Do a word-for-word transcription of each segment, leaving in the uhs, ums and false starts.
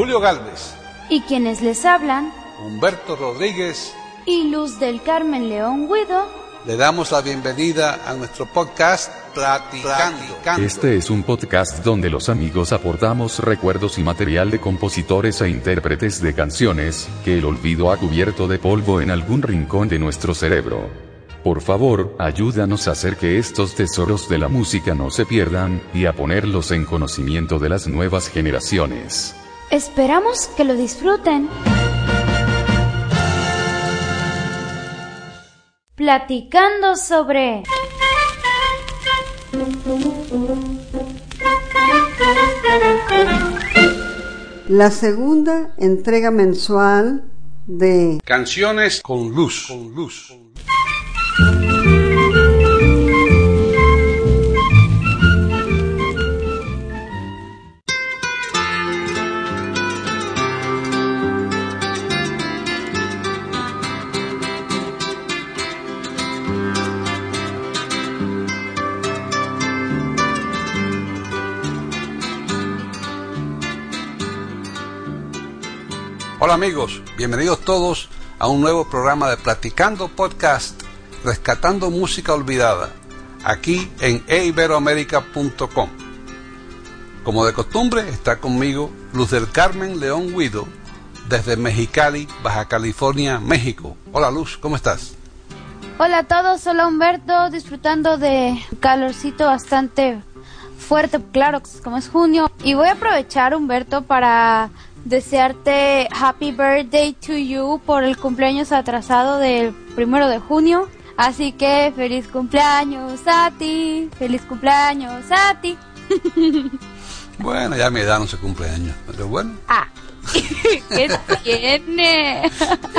Julio Galvez. Y quienes les hablan, Humberto Rodríguez y Luz del Carmen León Guido. Le damos la bienvenida a nuestro podcast Platicando. Este es un podcast donde los amigos aportamos recuerdos y material de compositores e intérpretes de canciones que el olvido ha cubierto de polvo en algún rincón de nuestro cerebro. Por favor, ayúdanos a hacer que estos tesoros de la música no se pierdan y a ponerlos en conocimiento de las nuevas generaciones. Esperamos que lo disfruten. Platicando sobre la segunda entrega mensual de Canciones con Luz. Con luz. Hola amigos, bienvenidos todos a un nuevo programa de Platicando Podcast, rescatando música olvidada, aquí en e iberoamerica punto com. Como de costumbre, está conmigo Luz del Carmen León Guido, desde Mexicali, Baja California, México. Hola Luz, ¿cómo estás? Hola a todos, hola Humberto, disfrutando de calorcito bastante fuerte, claro, como es junio. Y voy a aprovechar, Humberto, para desearte happy birthday to you por el cumpleaños atrasado del primero de junio. Así que feliz cumpleaños a ti, feliz cumpleaños a ti. Bueno, ya a mi edad no se cumpleaños, pero bueno. Ah, ¿qué tiene?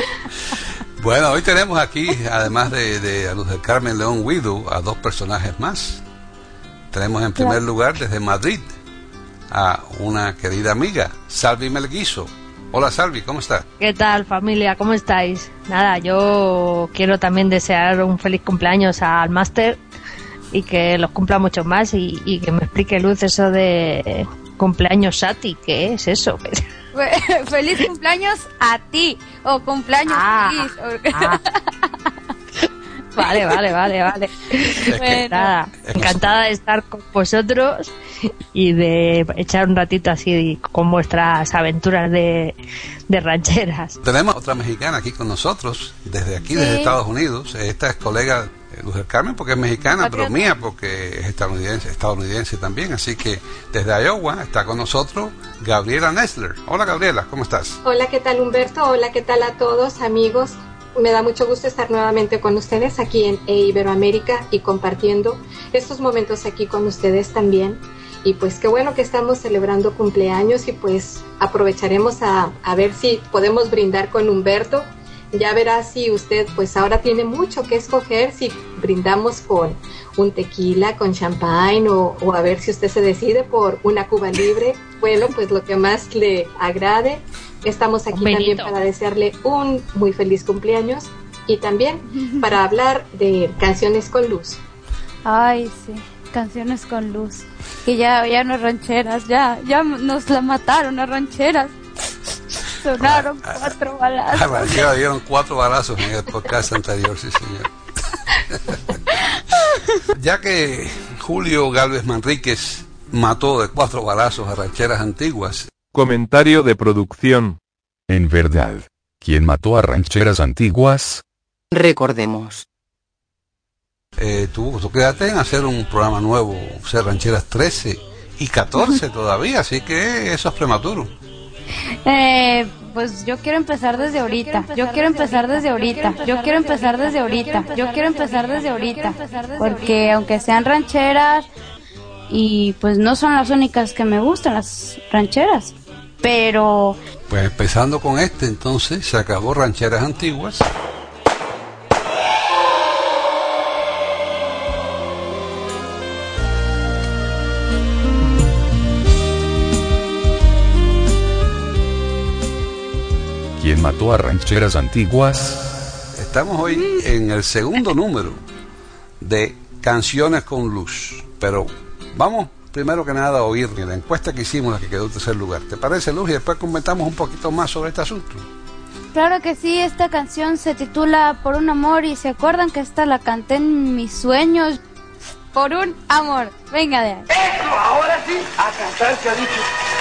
Bueno, hoy tenemos aquí, además de, de a Luz del Carmen León Guido, a dos personajes más. Tenemos en primer lugar desde Madrid a una querida amiga, Salvi Melguizo. Hola Salvi, ¿cómo estás? ¿Qué tal familia? ¿Cómo estáis? Nada, yo quiero también desear un feliz cumpleaños al máster y que los cumpla mucho más y, y que me explique Luz eso de cumpleaños Sati, ¿qué es eso? Feliz cumpleaños a ti o cumpleaños ah, feliz. Ah. Vale, vale, vale, vale. Es que, Nada, es que encantada de estar con vosotros y de echar un ratito así con vuestras aventuras de, de rancheras. Tenemos otra mexicana aquí con nosotros, desde aquí, sí. desde Estados Unidos. Esta es colega de Luz del Carmen porque es mexicana, Patriota. Pero mía porque es estadounidense, estadounidense también. Así que desde Iowa está con nosotros Gabriela Nestler. Hola Gabriela, ¿cómo estás? Hola, ¿qué tal Humberto? Hola, ¿qué tal a todos amigos? Me da mucho gusto estar nuevamente con ustedes aquí en e Iberoamérica y compartiendo estos momentos aquí con ustedes también. Y pues qué bueno que estamos celebrando cumpleaños y pues aprovecharemos a, a ver si podemos brindar con Humberto. Ya verá si usted pues ahora tiene mucho que escoger, si brindamos con un tequila, con champán o, o a ver si usted se decide por una Cuba Libre. Bueno, pues lo que más le agrade. Estamos aquí también para desearle un muy feliz cumpleaños y también para hablar de canciones con luz. Ay, sí, canciones con luz. Que ya, ya no es rancheras, ya, ya nos la mataron a rancheras. Sonaron Ah, cuatro ah, balazos. A Ranchera dieron cuatro balazos en el podcast anterior, sí señor. Ya que Julio Galvez Manríquez mató de cuatro balazos a rancheras antiguas. Comentario de producción. En verdad, ¿quién mató a rancheras antiguas? Recordemos. Eh, tú, tú quédate en hacer un programa nuevo, o sea, rancheras trece y catorce todavía, así que eso es prematuro. Eh, pues yo quiero empezar desde ahorita. Yo quiero empezar desde ahorita. Yo quiero empezar desde ahorita. Yo quiero empezar desde ahorita. Porque aunque sean rancheras, y pues no son las únicas que me gustan, las rancheras. Pero Pues empezando con este, entonces, se acabó Rancheras Antiguas. ¿Quién mató a rancheras antiguas? Estamos hoy en el segundo número de Canciones con Luz, pero vamos primero que nada oír la encuesta que hicimos, la que quedó en tercer lugar. ¿Te parece, Luz? Y después comentamos un poquito más sobre este asunto. Claro que sí, esta canción se titula Por un amor y se acuerdan que esta la canté en mis sueños. Por un amor. Venga de ahí. Eso, ahora sí, a cantar se ha dicho.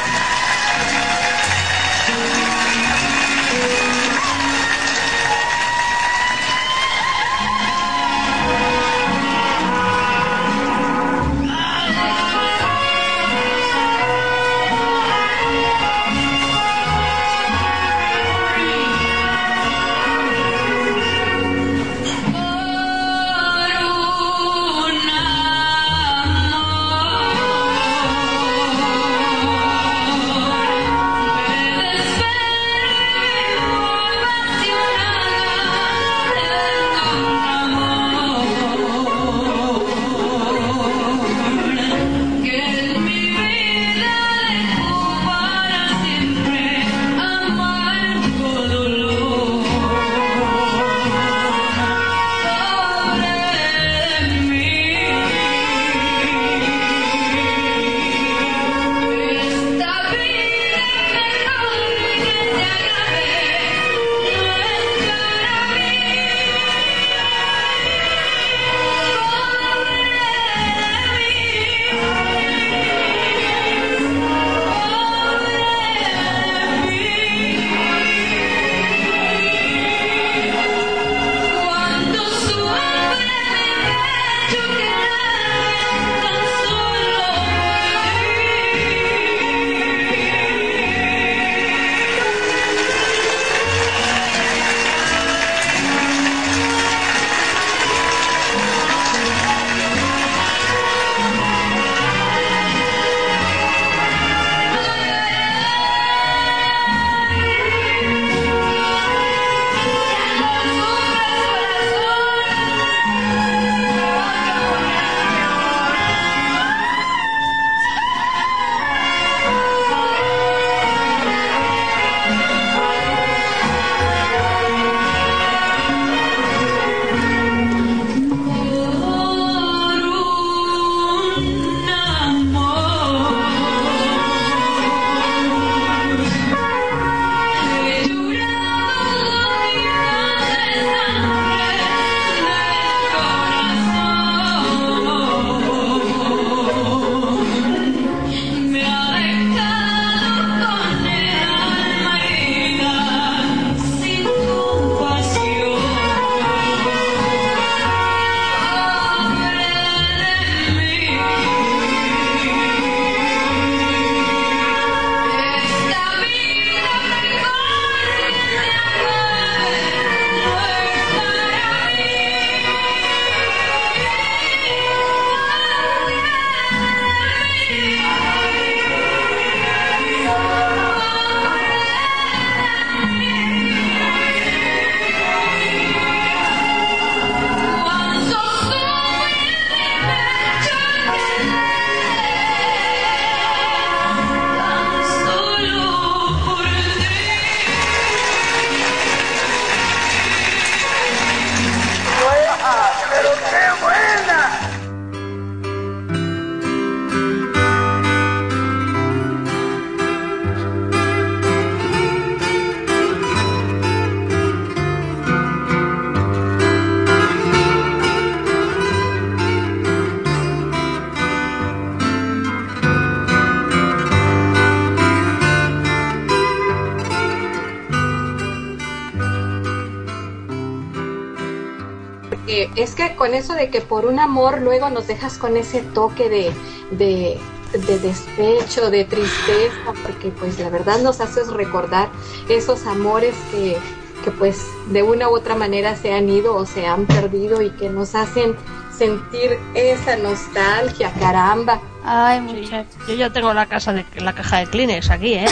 Eh, es que con eso de que por un amor luego nos dejas con ese toque de, de, de despecho, de tristeza, porque pues la verdad nos haces recordar esos amores que, que pues de una u otra manera se han ido o se han perdido y que nos hacen sentir esa nostalgia, caramba. Ay, muchachos. Sí, yo ya tengo la casa de la caja de Kleenex aquí, ¿eh?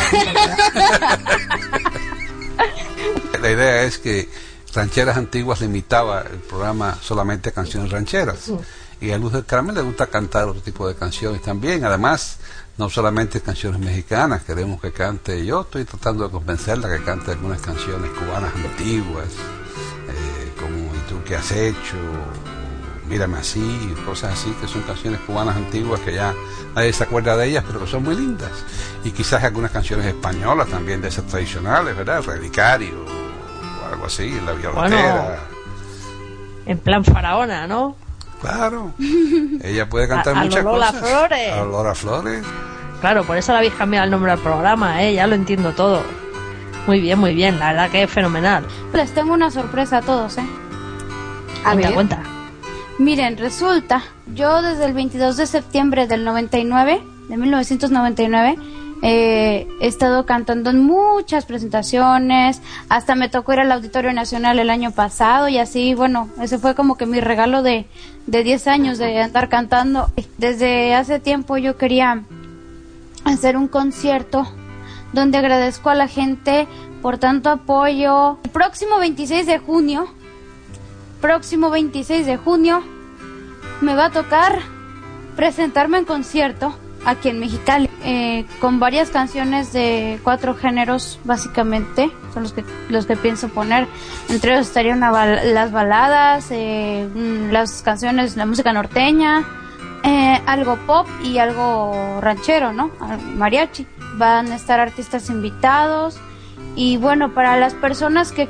La idea es que Rancheras Antiguas limitaba el programa solamente a canciones rancheras. Sí. Y a Luz del Carmen le gusta cantar otro tipo de canciones también. Además, no solamente canciones mexicanas, queremos que cante. Yo estoy tratando de convencerla que cante algunas canciones cubanas antiguas, eh, como ¿Y tú qué has hecho? Mírame Así, cosas así, que son canciones cubanas antiguas que ya nadie se acuerda de ellas, pero que son muy lindas. Y quizás algunas canciones españolas también de esas tradicionales, ¿verdad? Relicario, o algo así, La Violetera. Bueno, en plan faraona, ¿no? Claro, ella puede cantar a, a muchas Lola cosas. Flores. A Lola Flores. Claro, por eso le habéis cambiado el nombre al programa, ¿eh? Ya lo entiendo todo. Muy bien, muy bien, la verdad que es fenomenal. Les tengo una sorpresa a todos, ¿eh? A Cuenta, ver. cuenta. Miren, resulta, yo desde el veintidós de septiembre del noventa y nueve, de mil novecientos noventa y nueve, eh, he estado cantando en muchas presentaciones, hasta me tocó ir al Auditorio Nacional el año pasado y así, bueno, ese fue como que mi regalo de, de diez años de andar cantando. Desde hace tiempo yo quería hacer un concierto donde agradezco a la gente por tanto apoyo. El próximo veintiséis de junio, próximo veintiséis de junio, me va a tocar presentarme en concierto aquí en Mexicali, eh, con varias canciones de cuatro géneros, básicamente, son los que los que pienso poner. Entre ellos estarían una bal- las baladas, eh, mm, las canciones, la música norteña, eh, algo pop y algo ranchero, ¿no? Al- Mariachi. Van a estar artistas invitados y bueno, para las personas que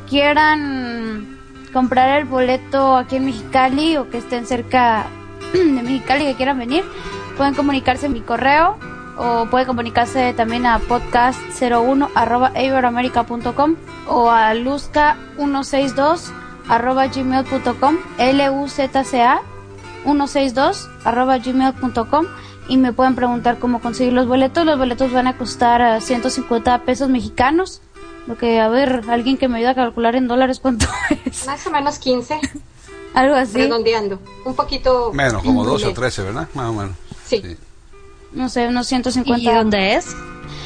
quieran comprar el boleto aquí en Mexicali o que estén cerca de Mexicali que quieran venir, pueden comunicarse en mi correo o pueden comunicarse también a podcast cero uno arroba iberoamerica punto com o a luzca ciento sesenta y dos arroba gmail punto com, L U Z C A ciento sesenta y dos arroba gmail punto com, y me pueden preguntar cómo conseguir los boletos. Los boletos van a costar uh, ciento cincuenta pesos mexicanos, lo que, a ver, alguien que me ayude a calcular en dólares cuánto es. Más o menos quince, Algo así. redondeando. Un poquito Menos, como doce o menos. trece, ¿verdad? Más o menos. Sí. No sé, unos ciento cincuenta. ¿Y dónde es?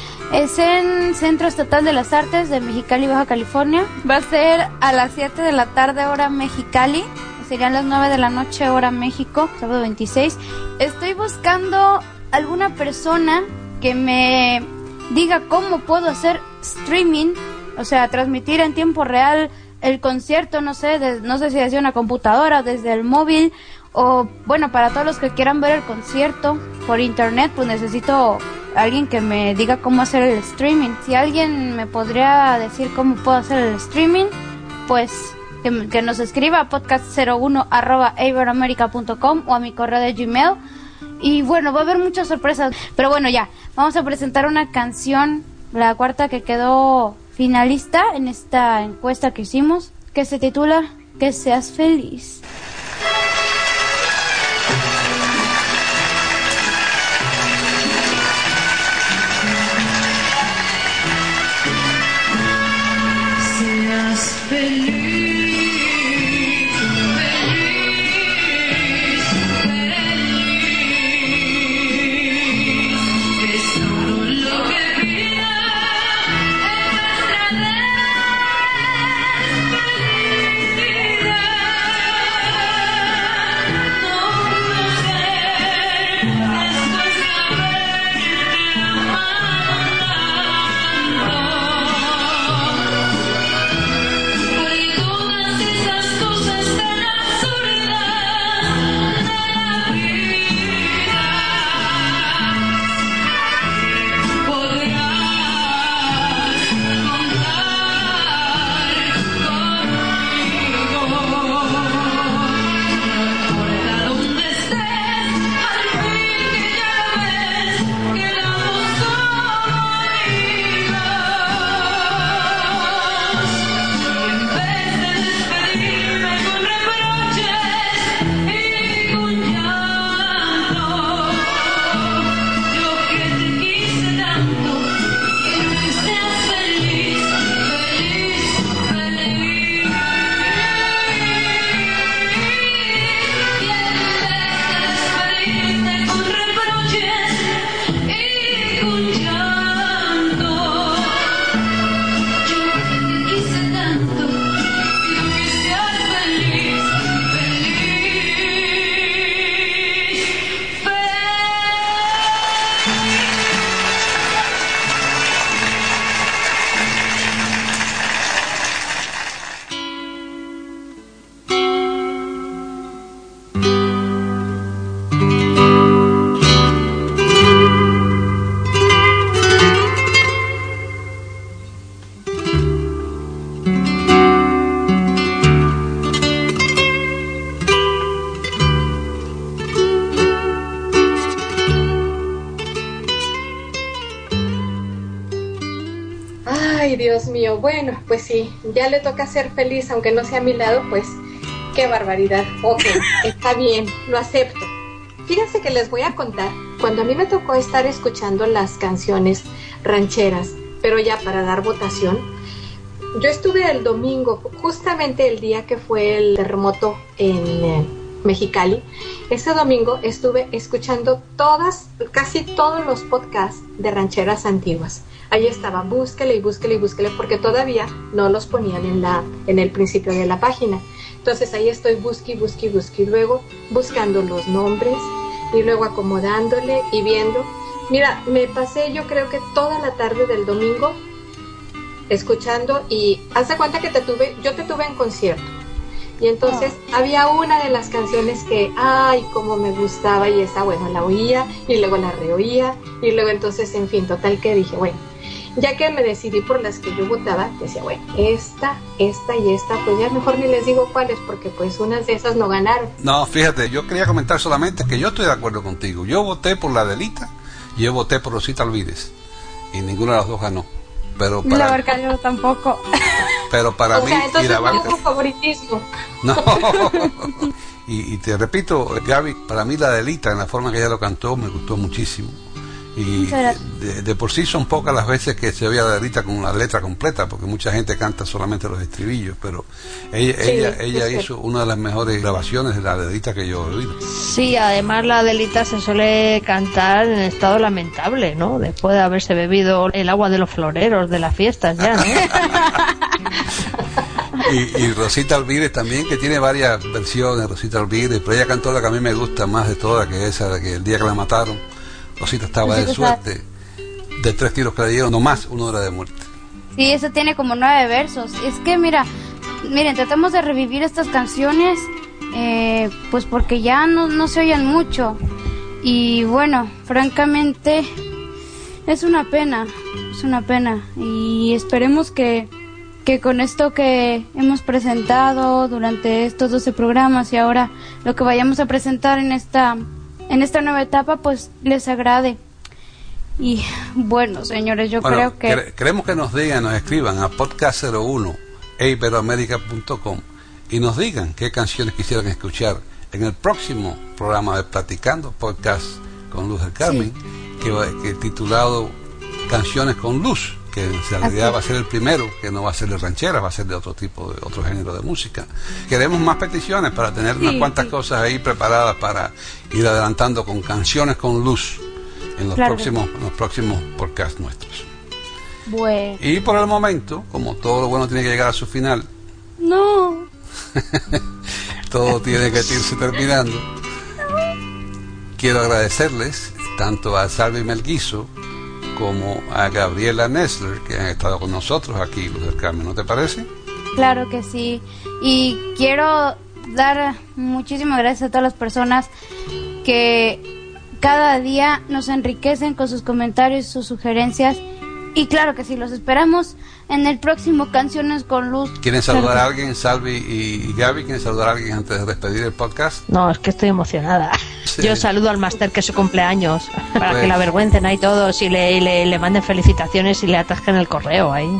Es en Centro Estatal de las Artes de Mexicali, Baja California. Va a ser a las siete de la tarde, hora Mexicali. Serían las nueve de la noche, hora México, sábado veintiséis. Estoy buscando alguna persona que me diga cómo puedo hacer streaming, o sea, transmitir en tiempo real el concierto, no sé, de, no sé si desde una computadora, desde el móvil, o bueno, para todos los que quieran ver el concierto por internet, pues necesito alguien que me diga cómo hacer el streaming. Si alguien me podría decir cómo puedo hacer el streaming, pues que, que nos escriba a podcast cero uno arroba iberoamerica punto com o a mi correo de Gmail. Y bueno, va a haber muchas sorpresas, pero bueno, ya, vamos a presentar una canción, la cuarta que quedó finalista en esta encuesta que hicimos, que se titula Que seas feliz. Seas feliz, feliz, feliz, es todo lo que pido en nuestra felicidad. Dios mío, bueno, pues sí, ya le toca ser feliz, aunque no sea a mi lado, pues qué barbaridad. Ok, está bien, lo acepto. Fíjense que les voy a contar, cuando a mí me tocó estar escuchando las canciones rancheras, pero ya para dar votación, yo estuve el domingo, justamente el día que fue el terremoto en eh, Mexicali. Ese domingo estuve escuchando todas, casi todos los podcasts de rancheras antiguas. Ahí estaba, búsquele y búsquele y búsquele, porque todavía no los ponían en la, en el principio de la página. Entonces ahí estoy busque, busque, busque, y luego buscando los nombres, y luego acomodándole y viendo. Mira, me pasé yo creo que toda la tarde del domingo escuchando, y haz de cuenta que te tuve, yo te tuve en concierto. Y entonces oh. había una de las canciones que, ay, cómo me gustaba, y esa, bueno, la oía, y luego la reoía, y luego entonces, en fin, total que dije, bueno, ya que me decidí por las que yo votaba, decía, bueno, esta, esta y esta, pues ya mejor ni les digo cuáles, porque pues unas de esas no ganaron. No, fíjate, yo quería comentar solamente que yo estoy de acuerdo contigo. Yo voté por la Adelita y yo voté por Rosita Alvídez, y ninguna de las dos ganó. Pero para... La Barca yo tampoco. Pero para o mí... sea, entonces y la no Barca... hubo favoritismo. No. y, y te repito, Gaby, para mí la Adelita, en la forma que ella lo cantó, me gustó muchísimo. Y de, de por sí son pocas las veces que se oye a Adelita con la letra completa, porque mucha gente canta solamente los estribillos, pero ella, sí, ella, ella hizo cierto. Una de las mejores grabaciones de la Adelita que yo he oído. Sí, además la Adelita se suele cantar en estado lamentable, ¿no? Después de haberse bebido el agua de los floreros de las fiestas ya, ¿no? y, y Rosita Alvídez también, que tiene varias versiones, Rosita Alvídez, pero ella cantó la que a mí me gusta más de todas, que esa de que el día que la mataron, Rosita estaba de suerte, de tres tiros que le dieron, no más, uno era de muerte. Sí, eso tiene como nueve versos. Es que mira, miren, tratamos de revivir estas canciones, eh, pues porque ya no, no se oyen mucho. Y bueno, francamente, es una pena, es una pena. Y esperemos que, que con esto que hemos presentado durante estos doce programas y ahora lo que vayamos a presentar en esta... en esta nueva etapa, pues les agrade. Y bueno, señores, yo bueno, creo que... Quere- queremos que nos digan, nos escriban a podcast cero uno e iberoamerica punto com y nos digan qué canciones quisieran escuchar en el próximo programa de Platicando Podcast con Luz del Carmen, sí. que, que titulado Canciones con Luz, que en realidad Así. va a ser el primero, que no va a ser de ranchera, va a ser de otro tipo, de otro género de música. Queremos más peticiones para tener sí, unas cuantas sí. cosas ahí preparadas para ir adelantando con Canciones con Luz en los claro. próximos en los próximos podcasts nuestros. Bueno. Y por el momento, como todo lo bueno tiene que llegar a su final, no. todo tiene que irse terminando. Quiero agradecerles tanto a Salvi Melguizo como a Gabriela Nessler, que han estado con nosotros aquí, Luz del Carmen, ¿no te parece? Claro que sí, y quiero dar muchísimas gracias a todas las personas que cada día nos enriquecen con sus comentarios, sus sugerencias, y claro que sí, los esperamos en el próximo Canciones con Luz. ¿Quieren saludar a alguien, Salvi y, y Gaby? ¿Quieren saludar a alguien antes de despedir el podcast? No, es que estoy emocionada. Sí. Yo saludo al máster que es su cumpleaños, para pues... que la avergüencen ahí todos y le, y le, le manden felicitaciones y le atasquen el correo ahí.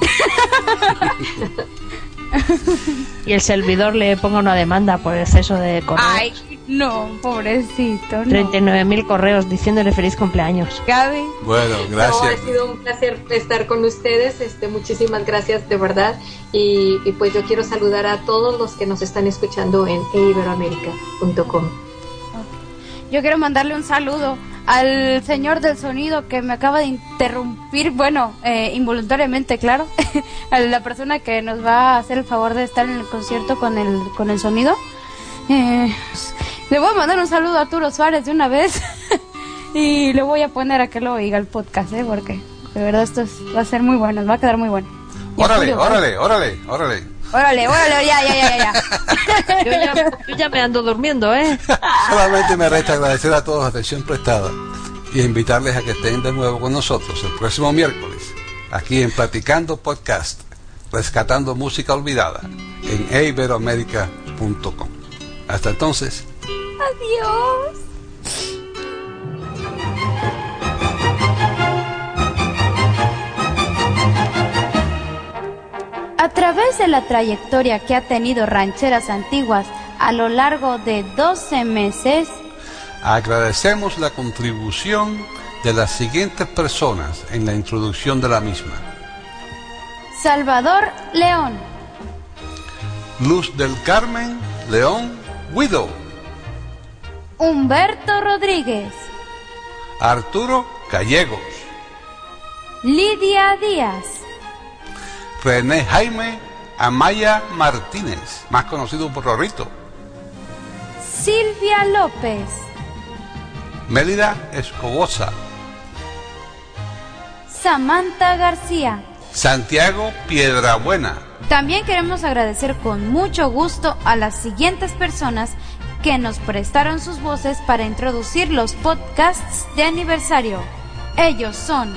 Y el servidor le ponga una demanda por exceso de correos. Ay, no, pobrecito, no. treinta y nueve mil correos diciéndole feliz cumpleaños. Gaby. Bueno, gracias. No, ha sido un placer estar con ustedes. Este, muchísimas gracias de verdad. Y, y pues yo quiero saludar a todos los que nos están escuchando en e iberoamerica punto com. Yo quiero mandarle un saludo al señor del sonido que me acaba de interrumpir, bueno, eh, involuntariamente, claro, a la persona que nos va a hacer el favor de estar en el concierto con el con el sonido. Eh, le voy a mandar un saludo a Arturo Suárez de una vez y le voy a poner a que lo oiga el podcast, ¿eh? Porque de verdad esto es, va a ser muy bueno, va a quedar muy bueno. Órale, órale, órale, órale. Órale, órale, ya, ya, ya, ya. Yo ya, yo ya me ando durmiendo, ¿eh? Solamente me resta agradecer a todos la atención prestada y invitarles a que estén de nuevo con nosotros el próximo miércoles, aquí en Platicando Podcast, rescatando música olvidada, en e iberoamerica punto com. Hasta entonces. Adiós. A través de la trayectoria que ha tenido Rancheras Antiguas a lo largo de doce meses, agradecemos la contribución de las siguientes personas en la introducción de la misma: Salvador León, Luz del Carmen León Guido, Humberto Rodríguez, Arturo Gallegos, Lidia Díaz, René Jaime Amaya Martínez, más conocido por Rorrito, Silvia López, Mélida Escobosa, Samantha García. Santiago Piedrabuena. También queremos agradecer con mucho gusto a las siguientes personas que nos prestaron sus voces para introducir los podcasts de aniversario. Ellos son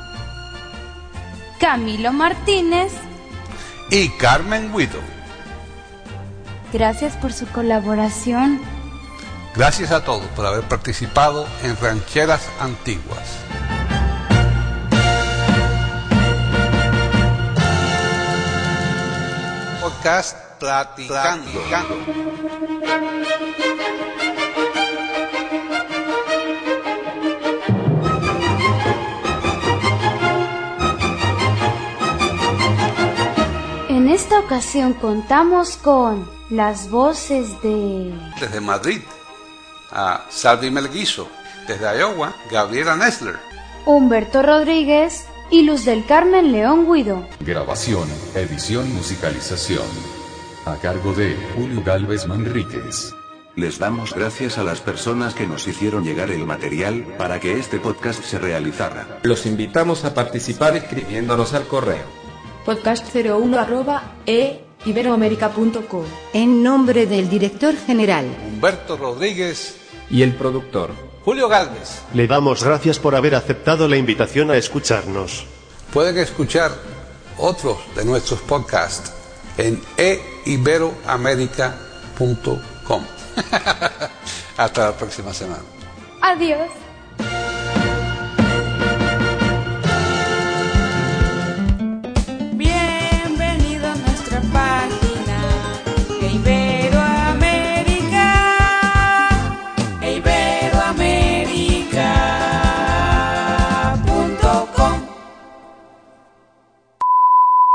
Camilo Martínez y Carmen Guido. Gracias por su colaboración. Gracias a todos por haber participado en Rancheras Antiguas. Podcast Platicando. Platicando. En esta ocasión contamos con las voces de... Desde Madrid, a Salvi Melguizo. Desde Iowa, Gabriela Nessler. Humberto Rodríguez y Luz del Carmen León Guido. Grabación, edición, musicalización. A cargo de Julio Galvez Manríquez. Les damos gracias a las personas que nos hicieron llegar el material para que este podcast se realizara. Los invitamos a participar escribiéndonos al correo podcast cero uno arroba e iberoamerica punto com. En nombre del director general Humberto Rodríguez y el productor Julio Galvez, le damos gracias por haber aceptado la invitación a escucharnos. Pueden escuchar otros de nuestros podcasts en e iberoamerica punto com. Hasta la próxima semana. Adiós.